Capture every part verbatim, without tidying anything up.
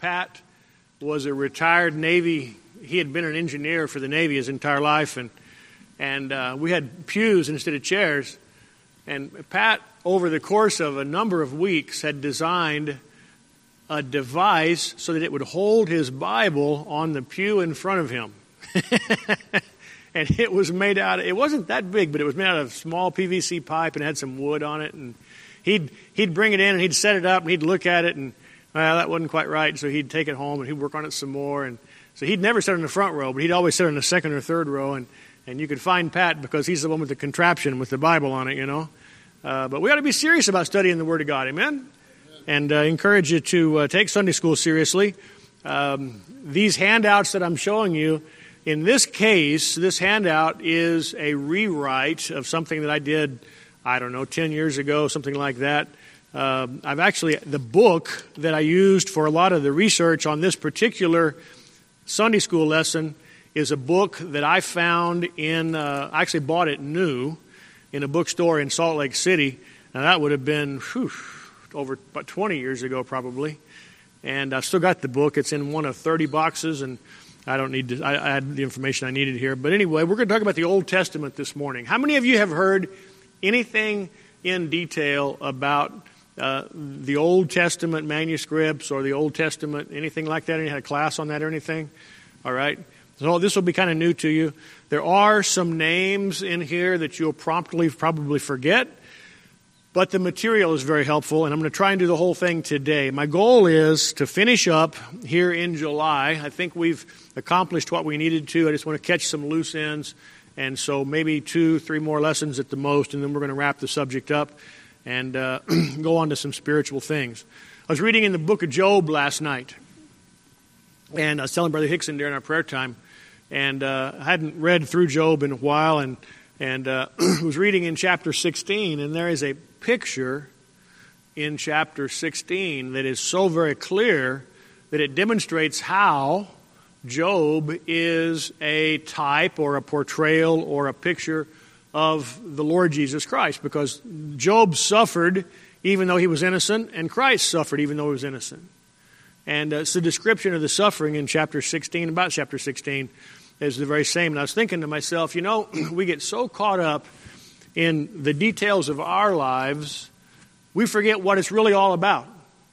Pat was a retired Navy. He had been an engineer for the Navy his entire life, and and uh, we had pews instead of chairs. And Pat, over the course of a number of weeks, had designed a device so that it would hold his Bible on the pew in front of him. And it was made out of, it wasn't that big, but it was made out of small P V C pipe and had some wood on it. And he'd he'd bring it in and he'd set it up and he'd look at it and, well, that wasn't quite right. So he'd take it home and he'd work on it some more. And so he'd never sit in the front row, but he'd always sit in the second or third row. And, and you could find Pat because he's the one with the contraption with the Bible on it, you know. Uh, but we ought to be serious about studying the Word of God, amen? And uh, encourage you to uh, take Sunday school seriously. Um, these handouts that I'm showing you, in this case, this handout is a rewrite of something that I did, I don't know, ten years ago, something like that. Uh, I've actually, the book that I used for a lot of the research on this particular Sunday school lesson is a book that I found in, uh, I actually bought it new in a bookstore in Salt Lake City. Now that would have been whew, over about twenty years ago probably. And I've still got the book. It's in one of thirty boxes, and I don't need to, I, I had the information I needed here. But anyway, we're going to talk about the Old Testament this morning. How many of you have heard anything in detail about uh, the Old Testament manuscripts or the Old Testament, anything like that? Any had a class on that or anything? All right. So this will be kind of new to you. There are some names in here that you'll promptly probably forget, but the material is very helpful, and I'm going to try and do the whole thing today. My goal is to finish up here in July. I think we've accomplished what we needed to. I just want to catch some loose ends, and so maybe two, three more lessons at the most, and then we're going to wrap the subject up and uh, go on to some spiritual things. I was reading in the book of Job last night, and I was telling Brother Hickson during our prayer time, and uh, I hadn't read through Job in a while, and and uh, was reading in chapter sixteen, and there is a picture in chapter sixteen that is so very clear that it demonstrates how Job is a type or a portrayal or a picture of the Lord Jesus Christ, because Job suffered even though he was innocent, and Christ suffered even though he was innocent. And uh, it's the description of the suffering in chapter sixteen, about chapter sixteen, is the very same. And I was thinking to myself, you know, we get so caught up in the details of our lives, we forget what it's really all about.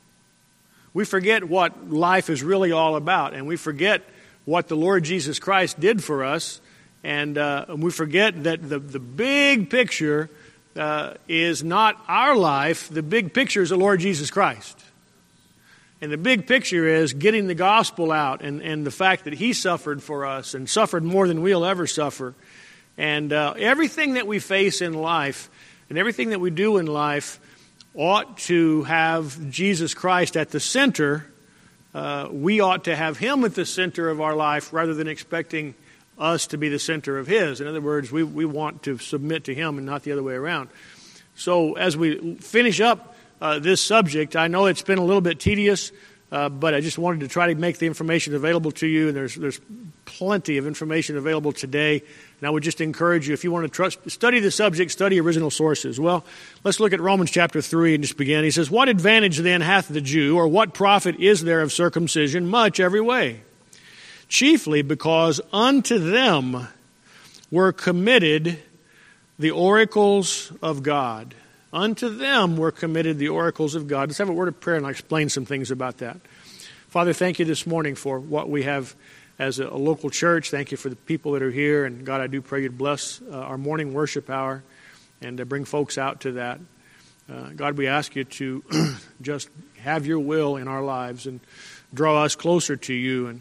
We forget what life is really all about, and we forget what the Lord Jesus Christ did for us, and, uh, and we forget that the, the big picture uh, is not our life. The big picture is the Lord Jesus Christ. And the big picture is getting the gospel out, and, and the fact that He suffered for us and suffered more than we'll ever suffer. And uh, everything that we face in life and everything that we do in life ought to have Jesus Christ at the center. Uh, we ought to have Him at the center of our life rather than expecting us to be the center of His. In other words, we, we want to submit to Him and not the other way around. So as we finish up uh, this subject, I know it's been a little bit tedious, uh, but I just wanted to try to make the information available to you, and there's there's plenty of information available today. And I would just encourage you, if you want to trust, study the subject, study original sources. Well, let's look at Romans chapter three and just begin. He says, "What advantage then hath the Jew, or what profit is there of circumcision? Much every way. Chiefly because unto them were committed the oracles of God." Unto them were committed the oracles of God. Let's have a word of prayer, and I'll explain some things about that. Father, thank you this morning for what we have as a, a local church. Thank you for the people that are here. And God, I do pray you'd bless uh, our morning worship hour and uh, bring folks out to that. Uh, God, we ask you to just have your will in our lives and draw us closer to you. And,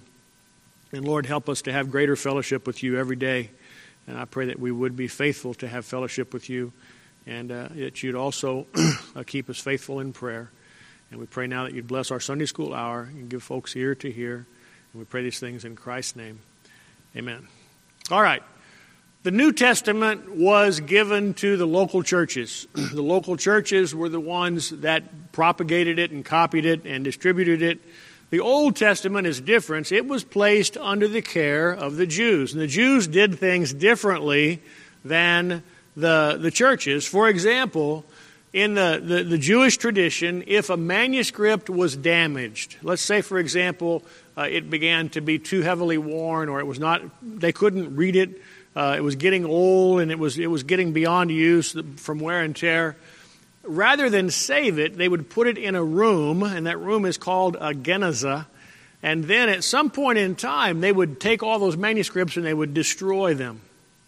and Lord, help us to have greater fellowship with you every day. And I pray that we would be faithful to have fellowship with you, and uh, that you'd also uh, keep us faithful in prayer. And we pray now that you'd bless our Sunday school hour and give folks ear to hear. And we pray these things in Christ's name. Amen. All right. The New Testament was given to the local churches. The local churches were the ones that propagated it and copied it and distributed it. The Old Testament is different. It was placed under the care of the Jews. And the Jews did things differently than the, the churches. For example, in the, the, the Jewish tradition, if a manuscript was damaged, let's say, for example, uh, it began to be too heavily worn, or it was not, they couldn't read it, uh, it was getting old, and it was it was getting beyond use from wear and tear. Rather than save it, they would put it in a room, and that room is called a genazah. And then at some point in time, they would take all those manuscripts and they would destroy them.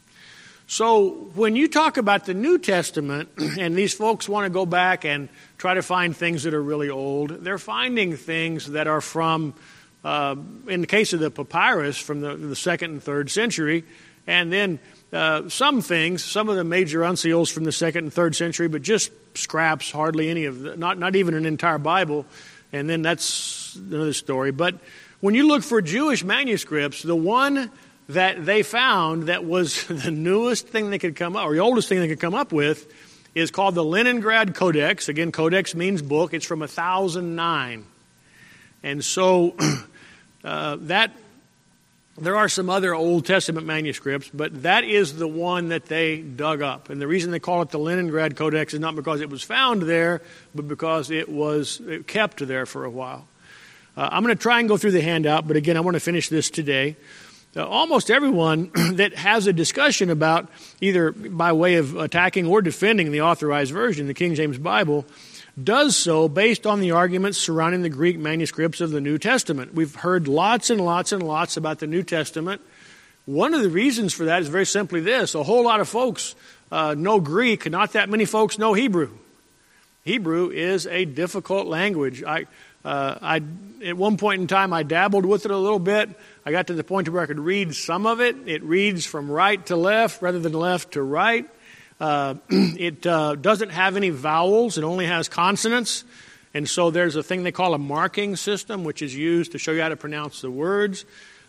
So when you talk about the New Testament, and these folks want to go back and try to find things that are really old, they're finding things that are from, uh, in the case of the papyrus, from the, the second and third century, and then uh, some things, some of the major uncials from the second and third century, but just scraps, hardly any of the, not not even an entire Bible, and then that's another story. But when you look for Jewish manuscripts, the one that they found that was the newest thing they could come up, or the oldest thing they could come up with, is called the Leningrad Codex. Again, codex means book. It's from one thousand nine. And so uh, that there are some other Old Testament manuscripts, but that is the one that they dug up. And the reason they call it the Leningrad Codex is not because it was found there, but because it was kept there for a while. Uh, I'm going to try and go through the handout, but again, I want to finish this today. Uh, almost everyone that has a discussion about, either by way of attacking or defending the Authorized Version, the King James Bible, does so based on the arguments surrounding the Greek manuscripts of the New Testament. We've heard lots and lots and lots about the New Testament. One of the reasons for that is very simply this. A whole lot of folks uh, know Greek, not that many folks know Hebrew. Hebrew is a difficult language. I, uh, I, at one point in time, I dabbled with it a little bit. I got to the point where I could read some of it. It reads from right to left rather than left to right. Uh, it uh, doesn't have any vowels. It only has consonants. And so there's a thing they call a marking system, which is used to show you how to pronounce the words.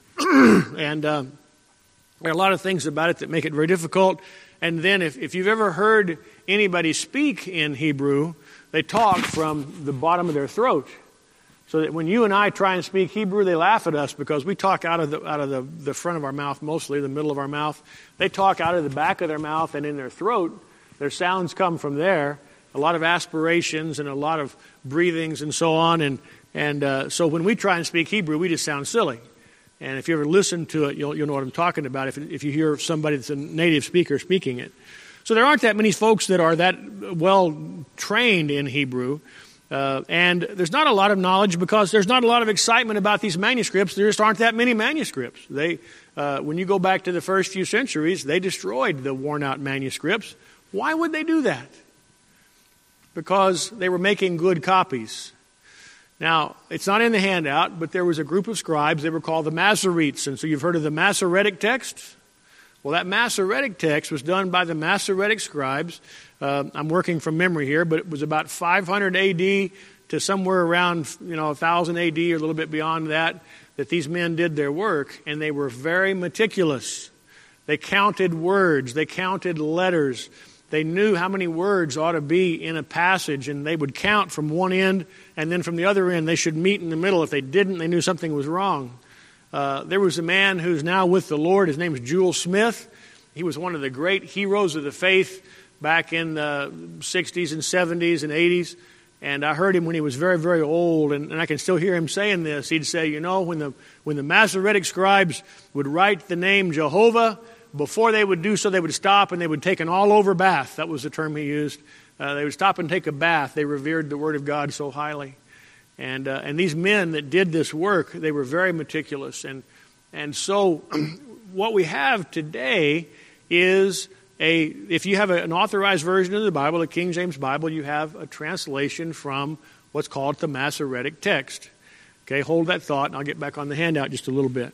and uh, there are a lot of things about it that make it very difficult. And then if, if you've ever heard anybody speak in Hebrew, they talk from the bottom of their throat. So that when you and I try and speak Hebrew, they laugh at us because we talk out of the out of the, the front of our mouth, mostly the middle of our mouth. They talk out of the back of their mouth and in their throat. Their sounds come from there. A lot of aspirations and a lot of breathings and so on. And and uh, so when we try and speak Hebrew, we just sound silly. And if you ever listen to it, you'll you'll know what I'm talking about. If if you hear somebody that's a native speaker speaking it, so there aren't that many folks that are that well trained in Hebrew. Uh, and there's not a lot of knowledge because there's not a lot of excitement about these manuscripts. There just aren't that many manuscripts. They, uh, when you go back to the first few centuries, they destroyed the worn-out manuscripts. Why would they do that? Because they were making good copies. Now, it's not in the handout, but there was a group of scribes. They were called the Masoretes. And so you've heard of the Masoretic text? Well, that Masoretic text was done by the Masoretic scribes. Uh, I'm working from memory here, but it was about five hundred A D to somewhere around, you know, one thousand A D or a little bit beyond that, that these men did their work, and they were very meticulous. They counted words. They counted letters. They knew how many words ought to be in a passage, and they would count from one end, and then from the other end they should meet in the middle. If they didn't, they knew something was wrong. Uh, there was a man who's now with the Lord. His name is Jewel Smith. He was one of the great heroes of the faith back in the sixties and seventies and eighties. And I heard him when he was very, very old, and, and I can still hear him saying this. He'd say, you know, when the when the Masoretic scribes would write the name Jehovah, before they would do so, they would stop and they would take an all-over bath. That was the term he used. Uh, they would stop and take a bath. They revered the Word of God so highly. And uh, and these men that did this work, they were very meticulous. And and so what we have today is a, if you have a, an authorized version of the Bible, the King James Bible, you have a translation from what's called the Masoretic text. Okay, hold that thought, and I'll get back on the handout just a little bit.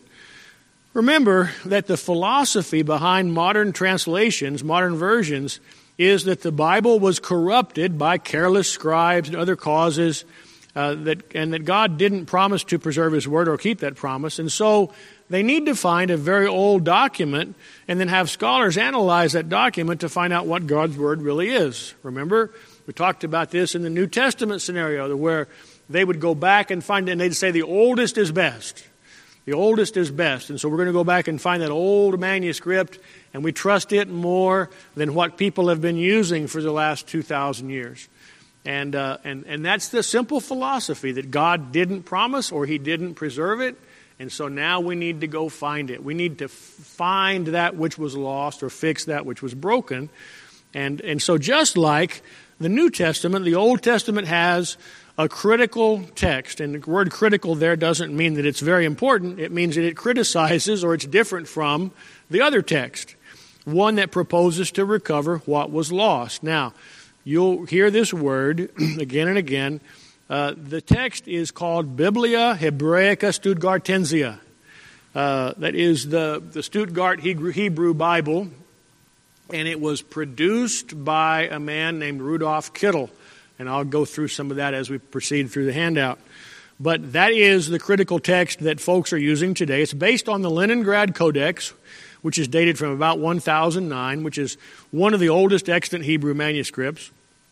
Remember that the philosophy behind modern translations, modern versions, is that the Bible was corrupted by careless scribes and other causes, uh, that and that God didn't promise to preserve His Word or keep that promise. And so they need to find a very old document and then have scholars analyze that document to find out what God's Word really is. Remember, we talked about this in the New Testament scenario where they would go back and find it and they'd say the oldest is best. The oldest is best. And so we're going to go back and find that old manuscript, and we trust it more than what people have been using for the last two thousand years. And, uh, and, and that's the simple philosophy that God didn't promise or he didn't preserve it. And so now we need to go find it. We need to find that which was lost or fix that which was broken. And, and so just like the New Testament, the Old Testament has a critical text. And the word critical there doesn't mean that it's very important. It means that it criticizes or it's different from the other text, one that proposes to recover what was lost. Now, you'll hear this word again and again. Uh, the text is called Biblia Hebraica Stuttgartensia. Uh, that is the, the Stuttgart Hebrew Bible, and it was produced by a man named Rudolf Kittel. And I'll go through some of that as we proceed through the handout. But that is the critical text that folks are using today. It's based on the Leningrad Codex, which is dated from about one thousand nine, which is one of the oldest extant Hebrew manuscripts.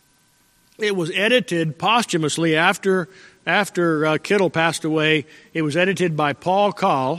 It was edited posthumously after, after uh, Kittel passed away. It was edited by Paul Kahl,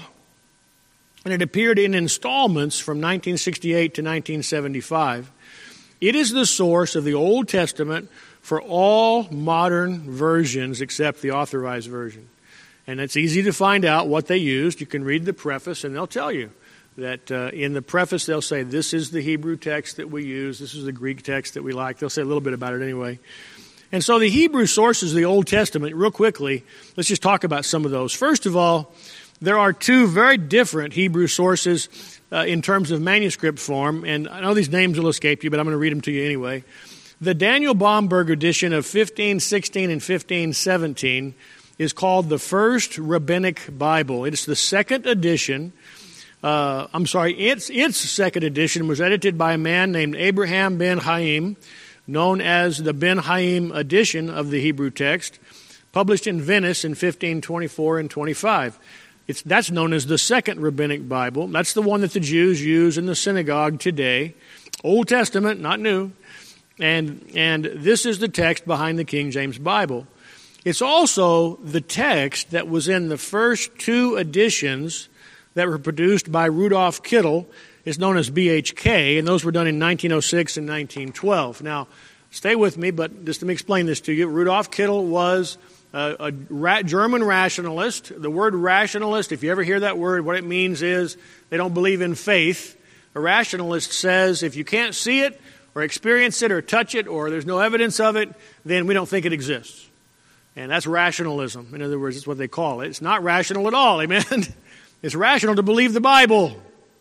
and it appeared in installments from nineteen sixty-eight to nineteen seventy-five. It is the source of the Old Testament for all modern versions except the authorized version. And it's easy to find out what they used. You can read the preface, and they'll tell you that uh, in the preface they'll say, this is the Hebrew text that we use, this is the Greek text that we like. They'll say a little bit about it anyway. And so the Hebrew sources of the Old Testament, real quickly, let's just talk about some of those. First of all, there are two very different Hebrew sources uh, in terms of manuscript form, and I know these names will escape you, but I'm going to read them to you anyway. The Daniel Bomberg edition of fifteen sixteen and fifteen seventeen is called the First Rabbinic Bible. It's the second edition. Uh, I'm sorry, its its second edition was edited by a man named Abraham ben Haim, known as the Ben Haim edition of the Hebrew text, published in Venice in fifteen twenty-four and twenty-five. It's, that's known as the Second Rabbinic Bible. That's the one that the Jews use in the synagogue today. Old Testament, not new. And, and this is the text behind the King James Bible. It's also the text that was in the first two editions that were produced by Rudolf Kittel. It's known as B H K, and those were done in nineteen oh six and nineteen twelve. Now, stay with me, but just let me explain this to you. Rudolf Kittel was a, a ra- German rationalist. The word rationalist, if you ever hear that word, what it means is they don't believe in faith. A rationalist says if you can't see it or experience it or touch it or there's no evidence of it, then we don't think it exists. And that's rationalism. In other words, it's what they call it. It's not rational at all, amen? It's rational to believe the Bible.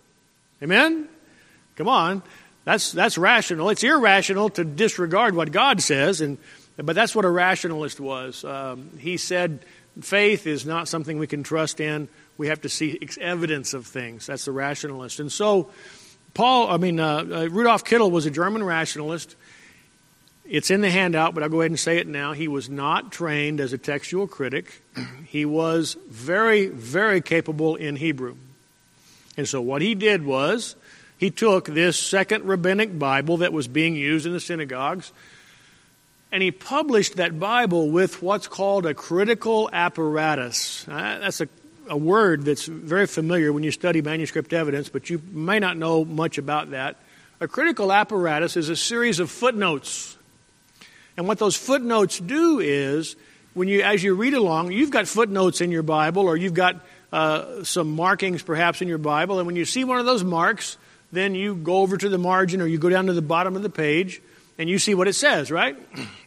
Amen? Come on. That's that's rational. It's irrational to disregard what God says, and but that's what a rationalist was. Um, he said faith is not something we can trust in. We have to see evidence of things. That's the rationalist. And so Paul, I mean, uh, uh, Rudolf Kittel was a German rationalist. It's in the handout, but I'll go ahead and say it now. He was not trained as a textual critic. He was very, very capable in Hebrew. And so what he did was he took this Second Rabbinic Bible that was being used in the synagogues, and he published that Bible with what's called a critical apparatus. Uh, that's a, a word that's very familiar when you study manuscript evidence, but you may not know much about that. A critical apparatus is a series of footnotes. And what those footnotes do is, when you, as you read along, you've got footnotes in your Bible, or you've got uh, some markings perhaps in your Bible, and when you see one of those marks, then you go over to the margin or you go down to the bottom of the page, and you see what it says, right?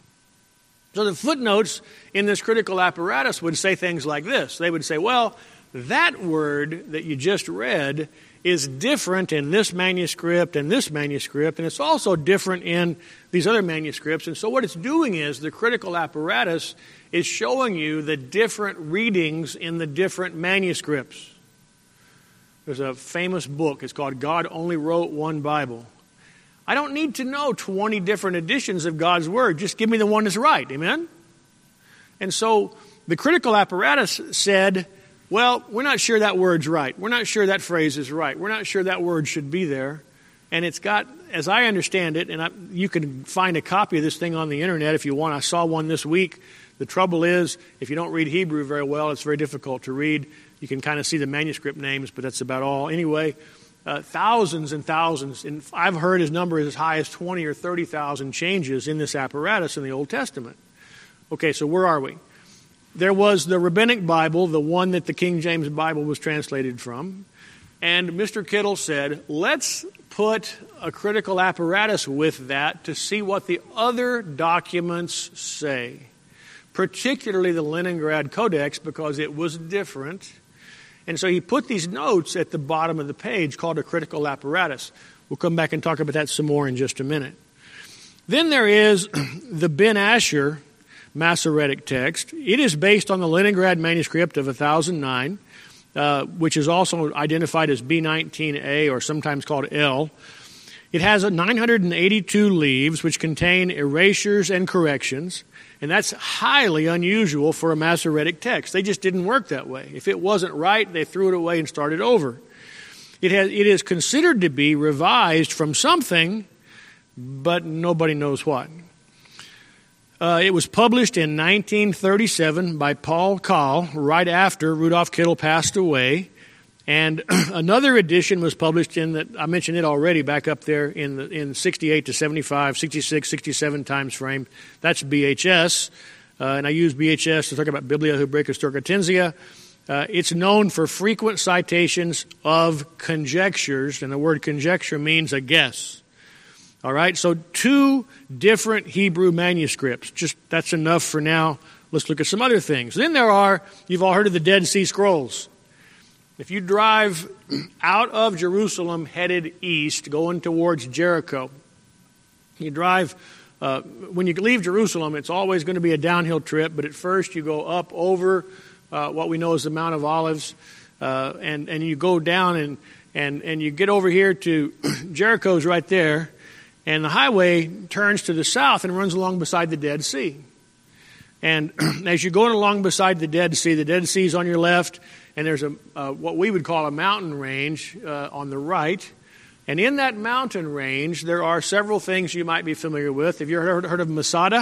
So the footnotes in this critical apparatus would say things like this. They would say, well, that word that you just read is different in this manuscript and this manuscript, and it's also different in these other manuscripts. And so what it's doing is the critical apparatus is showing you the different readings in the different manuscripts. There's a famous book. It's called God Only Wrote One Bible. I don't need to know twenty different editions of God's Word. Just give me the one that's right. Amen? And so the critical apparatus said, well, we're not sure that word's right. We're not sure that phrase is right. We're not sure that word should be there. And it's got, as I understand it, and I, you can find a copy of this thing on the internet if you want. I saw one this week. The trouble is, if you don't read Hebrew very well, it's very difficult to read. You can kind of see the manuscript names, but that's about all. Anyway, uh, thousands and thousands, and I've heard his number as high as twenty or thirty thousand changes in this apparatus in the Old Testament. Okay, so where are we? There was the Rabbinic Bible, the one that the King James Bible was translated from, and Mister Kittle said, let's put a critical apparatus with that to see what the other documents say, particularly the Leningrad Codex, because it was different. And so he put these notes at the bottom of the page called a critical apparatus. We'll come back and talk about that some more in just a minute. Then there is the Ben Asher Masoretic text. It is based on the Leningrad manuscript of one thousand nine, uh, which is also identified as B nineteen A or sometimes called L. It has nine hundred eighty-two leaves, which contain erasures and corrections, and that's highly unusual for a Masoretic text. They just didn't work that way. If it wasn't right, they threw it away and started over. It has, it is considered to be revised from something, but nobody knows what. Uh, it was published in nineteen thirty-seven by Paul Kahl, right after Rudolf Kittel passed away. And another edition was published in, the, I mentioned it already, back up there in the, in sixty-eight to seventy-five, sixty-six, sixty-seven times frame. That's B H S. Uh, and I use B H S to talk about Biblia Hebraica Storkatensia. Uh, it's known for frequent citations of conjectures, and the word conjecture means a guess. All right, so two different Hebrew manuscripts. Just that's enough for now. Let's look at some other things. Then there are, you've all heard of the Dead Sea Scrolls. If you drive out of Jerusalem headed east, going towards Jericho, you drive, uh, when you leave Jerusalem, it's always going to be a downhill trip, but at first you go up over uh, what we know as the Mount of Olives, uh, and, and you go down and, and, and you get over here to Jericho's right there. And the highway turns to the south and runs along beside the Dead Sea. And as you're going along beside the Dead Sea, the Dead Sea is on your left, and there's a uh, what we would call a mountain range uh, on the right. And in that mountain range, there are several things you might be familiar with. Have you heard, heard of Masada?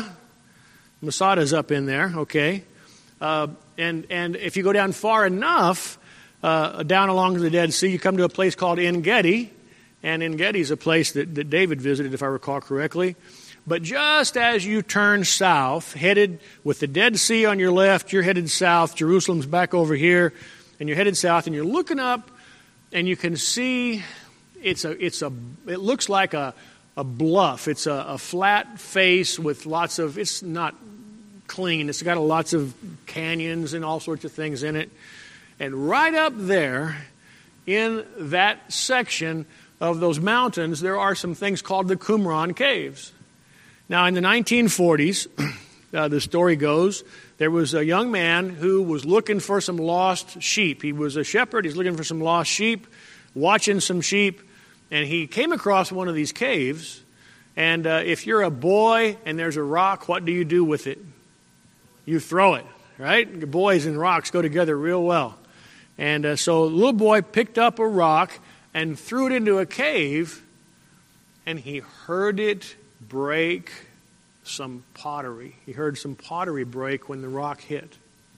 Masada's up in there, okay. Uh, and, and if you go down far enough, uh, down along the Dead Sea, you come to a place called En-Gedi. And En-Gedi is a place that, that David visited, if I recall correctly. But just as you turn south, headed with the Dead Sea on your left, you're headed south. Jerusalem's back over here, and you're headed south, and you're looking up, and you can see it's a it's a it looks like a a bluff. It's a, a flat face with lots of. It's not clean. It's got lots of canyons and all sorts of things in it. And right up there, in that section of those mountains, there are some things called the Qumran Caves. Now, in the nineteen forties, uh, the story goes, there was a young man who was looking for some lost sheep. He was a shepherd. He's looking for some lost sheep, watching some sheep, and he came across one of these caves. And uh, if you're a boy and there's a rock, what do you do with it? You throw it, right? Boys and rocks go together real well. And uh, so the little boy picked up a rock and threw it into a cave, and he heard it break some pottery. He heard some pottery break when the rock hit.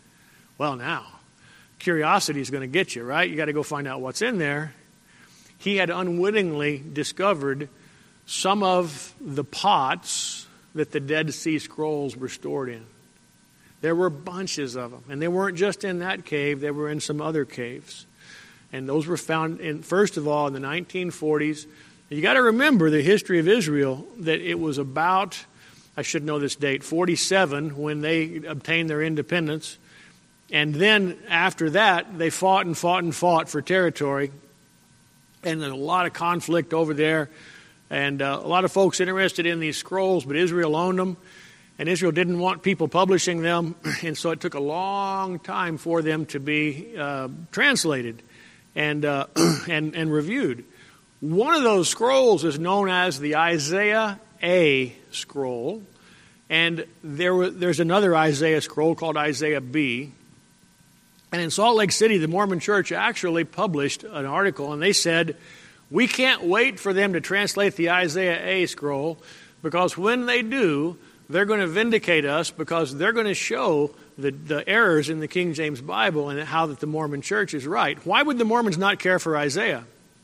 Well, now, curiosity is going to get you, right? You got to go find out what's in there. He had unwittingly discovered some of the pots that the Dead Sea Scrolls were stored in. There were bunches of them, and they weren't just in that cave, they were in some other caves. And those were found, in, first of all, in the nineteen forties. You got to remember the history of Israel, that it was about, I should know this date, forty-seven, when they obtained their independence. And then after that, they fought and fought and fought for territory. And there's a lot of conflict over there. And uh, a lot of folks interested in these scrolls, but Israel owned them. And Israel didn't want people publishing them. And so it took a long time for them to be uh, translated and, uh, and, and reviewed. One of those scrolls is known as the Isaiah A scroll. And there were, there's another Isaiah scroll called Isaiah B. And in Salt Lake City, the Mormon Church actually published an article, and they said, we can't wait for them to translate the Isaiah A scroll, because when they do, they're going to vindicate us, because they're going to show the, the errors in the King James Bible and how that the Mormon Church is right. Why would the Mormons not care for Isaiah?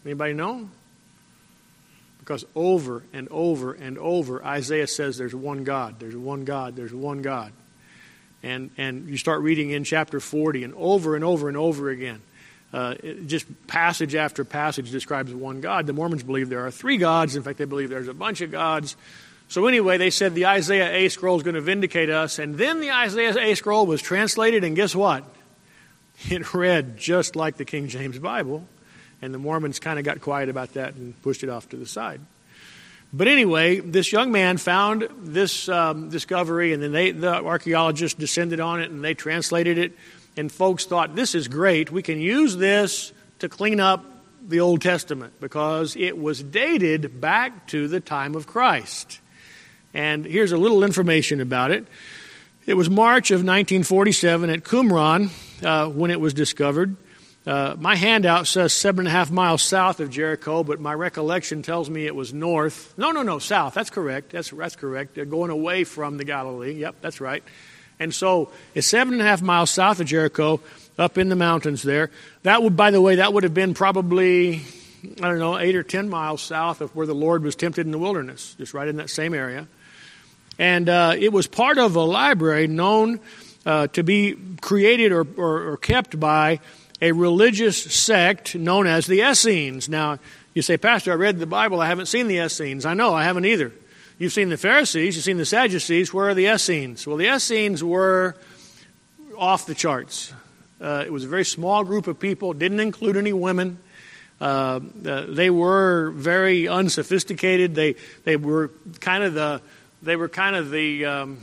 Anybody know? Because over and over and over, Isaiah says there's one God, there's one God, there's one God. And and you start reading in chapter forty, and over and over and over again, uh, it, just passage after passage describes one God. The Mormons believe there are three gods. In fact, they believe there's a bunch of gods. So anyway, they said the Isaiah A scroll is going to vindicate us. And then the Isaiah A scroll was translated, and guess what? It read just like the King James Bible. And the Mormons kind of got quiet about that and pushed it off to the side. But anyway, this young man found this um, discovery, and then they, the archaeologists descended on it, and they translated it. And folks thought, this is great. We can use this to clean up the Old Testament because it was dated back to the time of Christ. And here's a little information about it. It was March of nineteen forty-seven at Qumran uh, when it was discovered. Uh, my handout says seven and a half miles south of Jericho, but my recollection tells me it was north. No, no, no, south. That's correct. That's that's correct. They're going away from the Galilee. Yep, that's right. And so it's seven and a half miles south of Jericho, up in the mountains there. That would, by the way, that would have been probably, I don't know, eight or ten miles south of where the Lord was tempted in the wilderness, just right in that same area. And uh, it was part of a library known uh, to be created or, or, or kept by a religious sect known as the Essenes. Now, you say, Pastor, I read the Bible, I haven't seen the Essenes. I know, I haven't either. You've seen the Pharisees, you've seen the Sadducees. Where are the Essenes? Well, the Essenes were off the charts. Uh, it was a very small group of people, didn't include any women. Uh, uh, they were very unsophisticated. They they were kind of the they were kind of the um,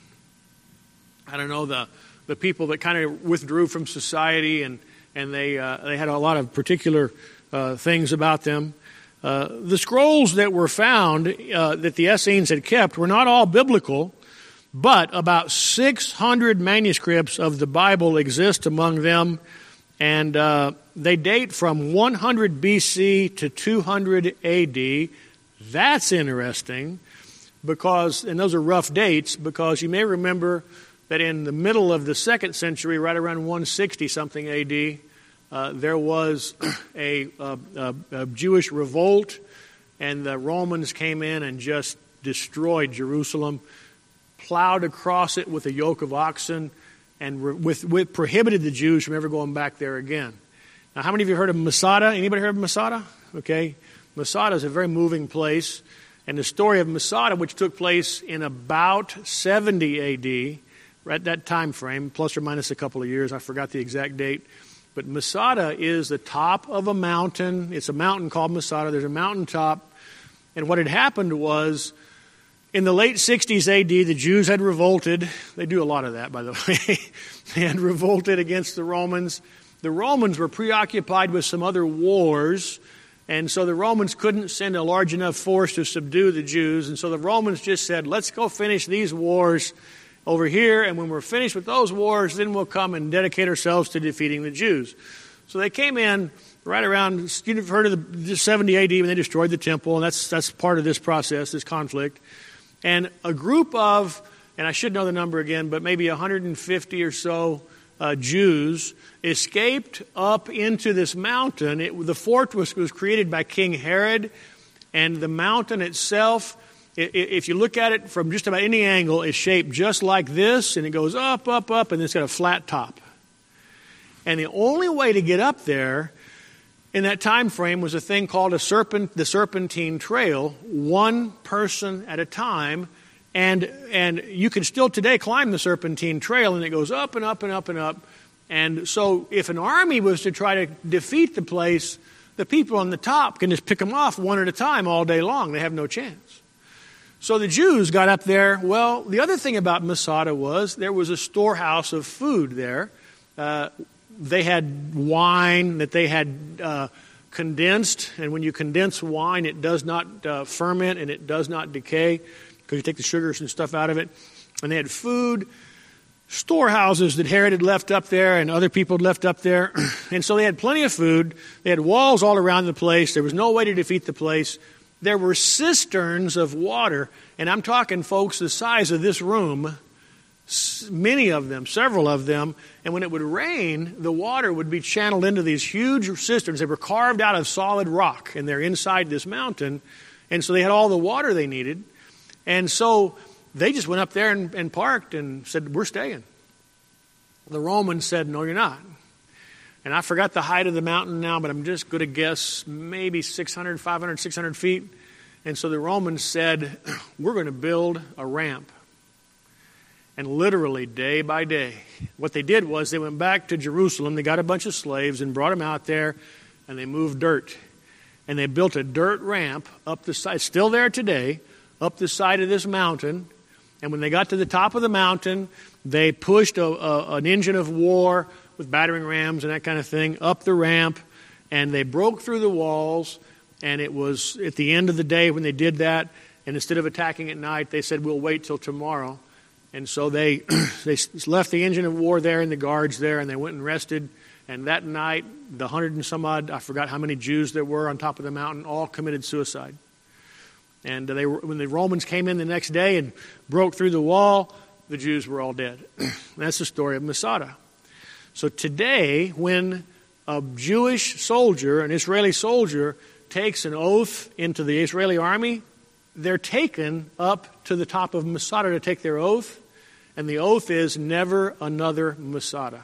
I don't know the the people that kind of withdrew from society, and and they uh, they had a lot of particular uh, things about them. Uh, the scrolls that were found uh, that the Essenes had kept were not all biblical, but about six hundred manuscripts of the Bible exist among them, and uh, they date from one hundred B C to two hundred A D. That's interesting, because, and those are rough dates, because you may remember that in the middle of the second century, right around one sixty something A D, Uh, there was a, a, a, a Jewish revolt, and the Romans came in and just destroyed Jerusalem, plowed across it with a yoke of oxen, and re- with, with prohibited the Jews from ever going back there again. Now, how many of you heard of Masada? Anybody heard of Masada? Okay, Masada is a very moving place, and the story of Masada, which took place in about seventy A D, right at that time frame, plus or minus a couple of years, I forgot the exact date. But Masada is the top of a mountain. It's a mountain called Masada. There's a mountaintop. And what had happened was, in the late sixties A D, the Jews had revolted. They do a lot of that, by the way. They had revolted against the Romans. The Romans were preoccupied with some other wars, and so the Romans couldn't send a large enough force to subdue the Jews. And so the Romans just said, let's go finish these wars over here, and when we're finished with those wars, then we'll come and dedicate ourselves to defeating the Jews. So they came in right around, you've heard of the seventy A D when they destroyed the temple, and that's that's part of this process, this conflict. And a group of, and I should know the number again, but maybe one hundred fifty or so uh, Jews escaped up into this mountain. It, the fort was, was created by King Herod, and the mountain itself, if you look at it from just about any angle, it's shaped just like this, and it goes up, up, up, and it's got a flat top. And the only way to get up there in that time frame was a thing called a serpent, the Serpentine Trail, one person at a time. And and you can still today climb the Serpentine Trail, and it goes up and up and up and up. And so if an army was to try to defeat the place, the people on the top can just pick them off one at a time all day long. They have no chance. So the Jews got up there. Well, the other thing about Masada was there was a storehouse of food there. Uh, they had wine that they had uh, condensed, and when you condense wine, it does not uh, ferment and it does not decay because you take the sugars and stuff out of it. And they had food, storehouses that Herod had left up there and other people had left up there. And so they had plenty of food. They had walls all around the place. There was no way to defeat the place. There were cisterns of water, and I'm talking, folks, the size of this room, many of them, several of them, and when it would rain, the water would be channeled into these huge cisterns. They were carved out of solid rock, and they're inside this mountain, and so they had all the water they needed. And so they just went up there and, and parked and said, we're staying. The Romans said, no, you're not. And I forgot the height of the mountain now, but I'm just going to guess maybe six hundred, five hundred, six hundred feet. And so the Romans said, we're going to build a ramp. And literally, day by day, what they did was they went back to Jerusalem. They got a bunch of slaves and brought them out there, and they moved dirt. And they built a dirt ramp up the side, still there today, up the side of this mountain. And when they got to the top of the mountain, they pushed a, a, an engine of war with battering rams and that kind of thing up the ramp, and they broke through the walls. And it was at the end of the day when they did that, and instead of attacking at night, they said, we'll wait till tomorrow. And so they they left the engine of war there and the guards there, and they went and rested. And that night, the hundred and some odd, I forgot how many Jews there were on top of the mountain, all committed suicide. And they were, when the Romans came in the next day and broke through the wall, the Jews were all dead. That's the story of Masada. So today, when a Jewish soldier, an Israeli soldier, takes an oath into the Israeli army, they're taken up to the top of Masada to take their oath, and the oath is never another Masada.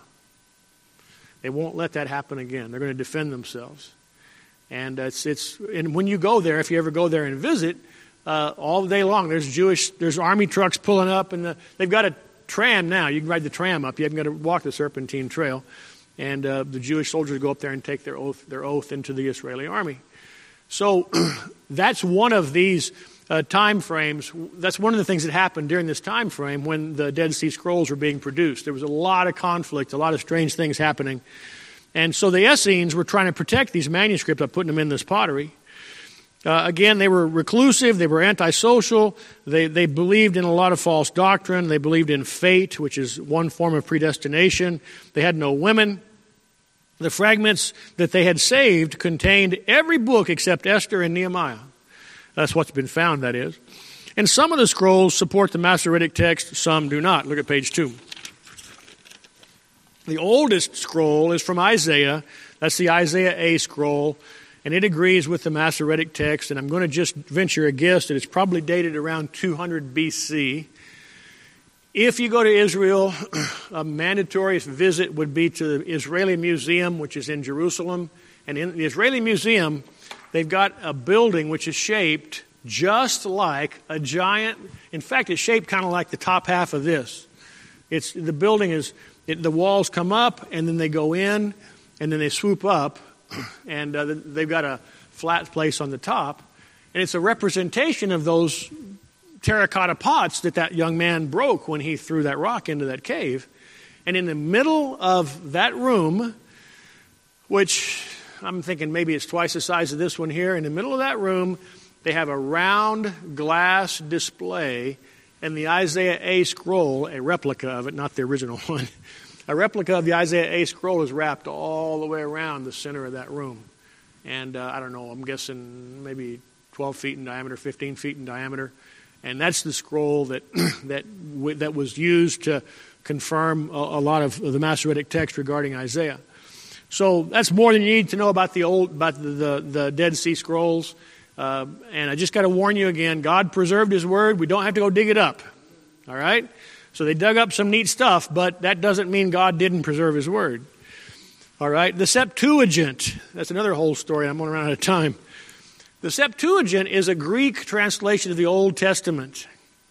They won't let that happen again. They're going to defend themselves. And it's it's and when you go there, if you ever go there and visit, uh, all day long there's Jewish, there's army trucks pulling up, and the, they've got a tram now. You can ride the tram up. You haven't got to walk the Serpentine Trail. And uh, the Jewish soldiers go up there and take their oath, their oath into the Israeli army. So that's one of these uh, time frames. That's one of the things that happened during this time frame when the Dead Sea Scrolls were being produced. There was a lot of conflict, a lot of strange things happening. And so the Essenes were trying to protect these manuscripts by putting them in this pottery. Uh, again, they were reclusive, they were antisocial, they, they believed in a lot of false doctrine, they believed in fate, which is one form of predestination. They had no women. The fragments that they had saved contained every book except Esther and Nehemiah. That's what's been found, that is. And some of the scrolls support the Masoretic text, some do not. Look at page two. The oldest scroll is from Isaiah. That's the Isaiah A scroll, and it agrees with the Masoretic text, and I'm going to just venture a guess that it's probably dated around two hundred B C. If you go to Israel, a mandatory visit would be to the Israeli Museum, which is in Jerusalem. And in the Israeli Museum, they've got a building which is shaped just like a giant. In fact, it's shaped kind of like the top half of this. It's the building is it, the walls come up and then they go in and then they swoop up, and uh, they've got a flat place on the top, and it's a representation of those terracotta pots that that young man broke when he threw that rock into that cave. And in the middle of that room, which I'm thinking maybe it's twice the size of this one here, in the middle of that room, they have a round glass display, and the Isaiah A scroll, a replica of it, not the original one, a replica of the Isaiah A scroll is wrapped all the way around the center of that room. And uh, I don't know, I'm guessing maybe twelve feet in diameter, fifteen feet in diameter. And that's the scroll that that that was used to confirm a, a lot of the Masoretic text regarding Isaiah. So that's more than you need to know about the old about the the, the Dead Sea Scrolls. Uh, and I just got to warn you again: God preserved His Word. We don't have to go dig it up. All right. So they dug up some neat stuff, but that doesn't mean God didn't preserve His Word. All right. The Septuagint. That's another whole story. I'm going to run out of time. The Septuagint is a Greek translation of the Old Testament.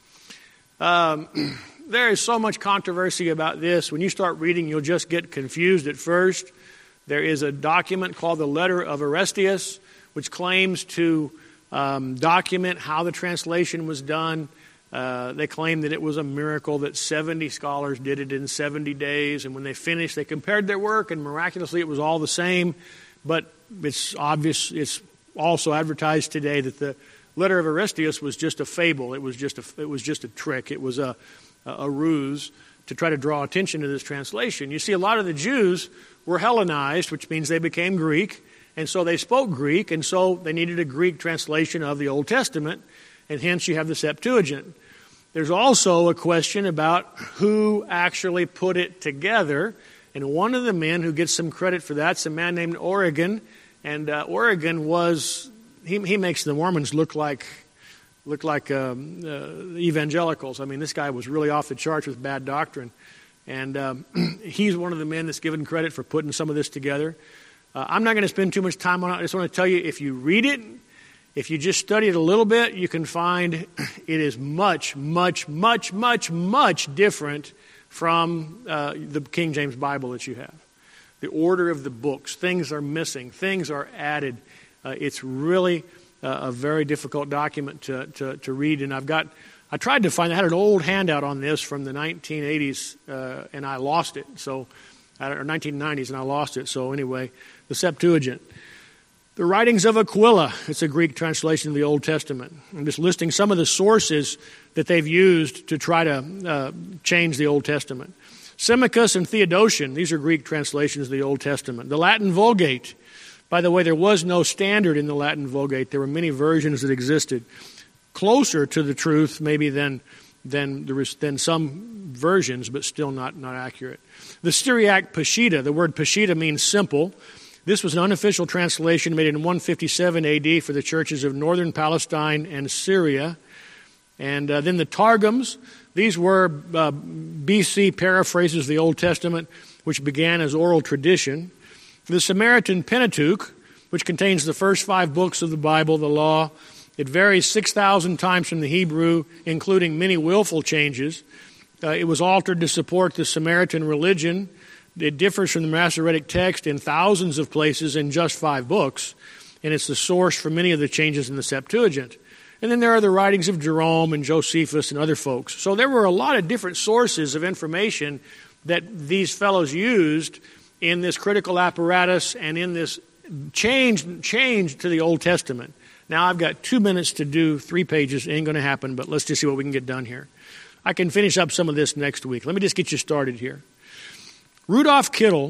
Um, there is so much controversy about this. When you start reading, you'll just get confused at first. There is a document called the Letter of Aristeas, which claims to um, document how the translation was done. Uh, they claim that it was a miracle, that seventy scholars did it in seventy days, and when they finished, they compared their work, and miraculously it was all the same. But it's obvious, it's also advertised today that the Letter of Aristeas was just a fable. It was just a, it was just a trick. It was a, a ruse to try to draw attention to this translation. You see, a lot of the Jews were Hellenized, which means they became Greek, and so they spoke Greek, and so they needed a Greek translation of the Old Testament, and hence you have the Septuagint. There's also a question about who actually put it together. And one of the men who gets some credit for that is a man named Origen. And uh, Origen was, he, he makes the Mormons look like look like um, uh, evangelicals. I mean, this guy was really off the charts with bad doctrine. And um, he's one of the men that's given credit for putting some of this together. Uh, I'm not going to spend too much time on it. I just want to tell you, if you read it, if you just study it a little bit, you can find it is much, much, much, much, much different from uh, the King James Bible that you have. The order of the books, things are missing, things are added. Uh, it's really uh, a very difficult document to, to, to read. And I've got, I tried to find, I had an old handout on this from the nineteen eighties, uh, and I lost it. So, or nineteen nineties, and I lost it. So anyway, the Septuagint. The writings of Aquila, it's a Greek translation of the Old Testament. I'm just listing some of the sources that they've used to try to uh, change the Old Testament. Symmachus and Theodotion, these are Greek translations of the Old Testament. The Latin Vulgate, by the way, there was no standard in the Latin Vulgate. There were many versions that existed, closer to the truth maybe than than there was than some versions, but still not, not accurate. The Syriac Peshitta, the word Peshitta means simple. This was an unofficial translation made in one fifty-seven A D for the churches of northern Palestine and Syria. And uh, then the Targums, these were uh, B C paraphrases of the Old Testament, which began as oral tradition. The Samaritan Pentateuch, which contains the first five books of the Bible, the law, it varies six thousand times from the Hebrew, including many willful changes. Uh, it was altered to support the Samaritan religion. It differs from the Masoretic text in thousands of places in just five books, and it's the source for many of the changes in the Septuagint. And then there are the writings of Jerome and Josephus and other folks. So there were a lot of different sources of information that these fellows used in this critical apparatus and in this change, change to the Old Testament. Now, I've got two minutes to do three pages. It ain't going to happen, but let's just see what we can get done here. I can finish up some of this next week. Let me just get you started here. Rudolf Kittel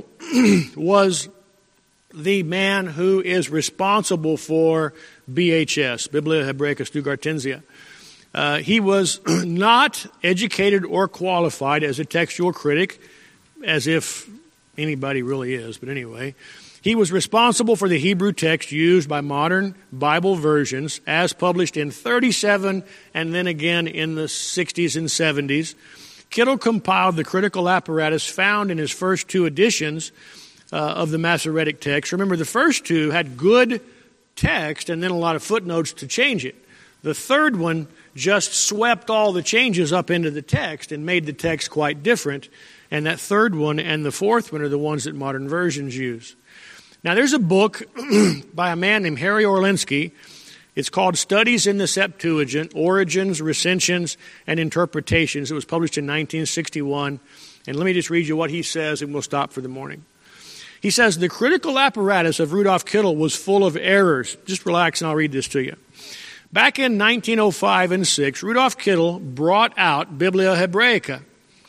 was the man who is responsible for B H S, Biblia Hebraica Stuttgartensia. Uh, he was not educated or qualified as a textual critic, as if anybody really is, but anyway. He was responsible for the Hebrew text used by modern Bible versions as published in thirty-seven and then again in the sixties and seventies. Kittel compiled the critical apparatus found in his first two editions uh, of the Masoretic text. Remember, the first two had good text and then a lot of footnotes to change it. The third one just swept all the changes up into the text and made the text quite different. And that third one and the fourth one are the ones that modern versions use. Now, there's a book by a man named Harry Orlinsky. It's called Studies in the Septuagint, Origins, Recensions, and Interpretations. It was published in nineteen sixty-one. And let me just read you what he says, and we'll stop for the morning. He says, the critical apparatus of Rudolf Kittel was full of errors. Just relax, and I'll read this to you. Back in nineteen oh five and six, Rudolf Kittel brought out Biblia Hebraica,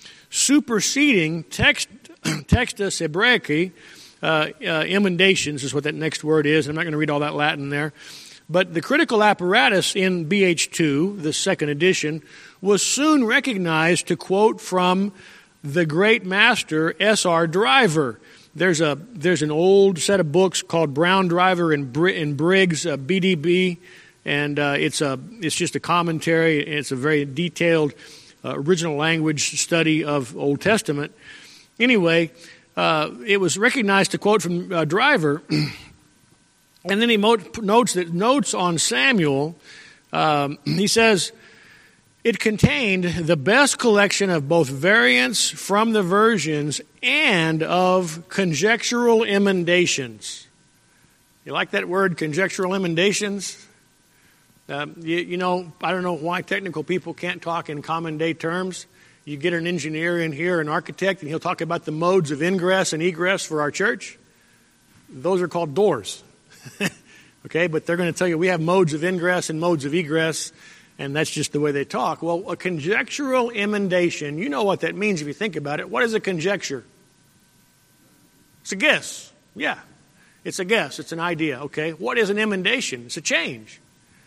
superseding text, Textus Hebraici, uh, uh, emendations is what that next word is. I'm not going to read all that Latin there. But the critical apparatus in B H two, the second edition, was soon recognized to quote from the great master S R Driver. There's a there's an old set of books called Brown Driver and, Br- and Briggs, uh, B D B, and uh, it's a it's just a commentary. It's a very detailed uh, original language study of Old Testament. Anyway, uh, it was recognized to quote from uh, Driver. And then he notes that notes on Samuel, um, he says, it contained the best collection of both variants from the versions and of conjectural emendations. You like that word, conjectural emendations? Um, you, you know, I don't know why technical people can't talk in common day terms. You get an engineer in here, an architect, and he'll talk about the modes of ingress and egress for our church. Those are called doors. Okay, but they're going to tell you we have modes of ingress and modes of egress, and that's just the way they talk. Well, a conjectural emendation, you know what that means if you think about it. What is a conjecture? It's a guess. Yeah, it's a guess. It's an idea, okay? What is an emendation? It's a change.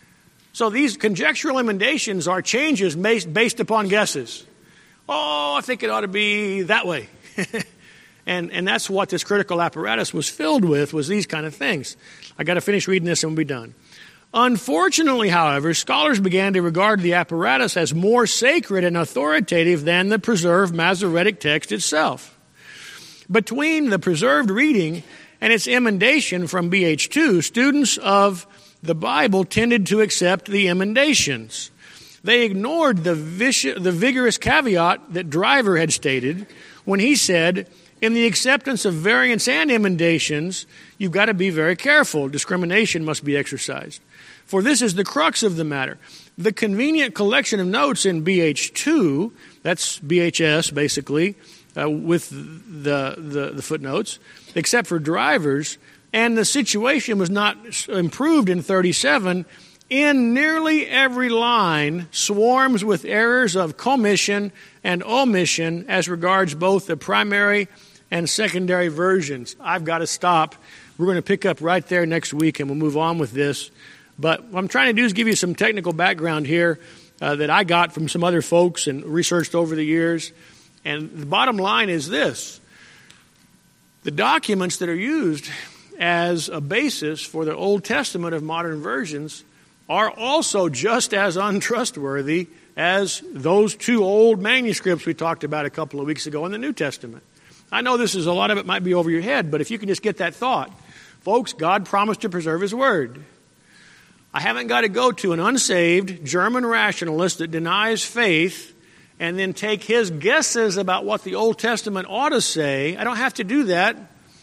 So these conjectural emendations are changes based, based upon guesses. Oh, I think it ought to be that way. and and that's what this critical apparatus was filled with, was these kind of things. I got to finish reading this and we'll be done. Unfortunately, however, scholars began to regard the apparatus as more sacred and authoritative than the preserved Masoretic text itself. Between the preserved reading and its emendation from B H two, students of the Bible tended to accept the emendations. They ignored the, vicious, the vigorous caveat that Driver had stated when he said, in the acceptance of variants and emendations, you've got to be very careful. Discrimination must be exercised. For this is the crux of the matter. The convenient collection of notes in B H two, that's B H S basically, uh, with the, the, the footnotes, except for Driver's, and the situation was not improved in thirty-seven, in nearly every line swarms with errors of commission and omission as regards both the primary and secondary versions. I've got to stop. We're going to pick up right there next week and we'll move on with this. But what I'm trying to do is give you some technical background here uh, that I got from some other folks and researched over the years. And the bottom line is this. The documents that are used as a basis for the Old Testament of modern versions are also just as untrustworthy as those two old manuscripts we talked about a couple of weeks ago in the New Testament. I know this is a lot of it might be over your head, but if you can just get that thought. Folks, God promised to preserve His Word. I haven't got to go to an unsaved German rationalist that denies faith and then take his guesses about what the Old Testament ought to say. I don't have to do that.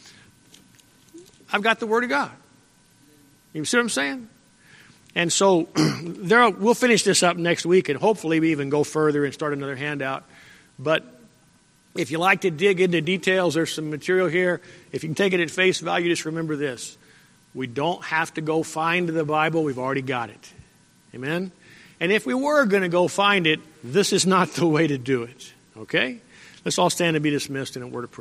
I've got the Word of God. You see what I'm saying? And so there, we'll finish this up next week and hopefully we even go further and start another handout. But if you like to dig into details, there's some material here. If you can take it at face value, just remember this. We don't have to go find the Bible. We've already got it. Amen? And if we were going to go find it, this is not the way to do it. Okay? Let's all stand and be dismissed in a word of prayer.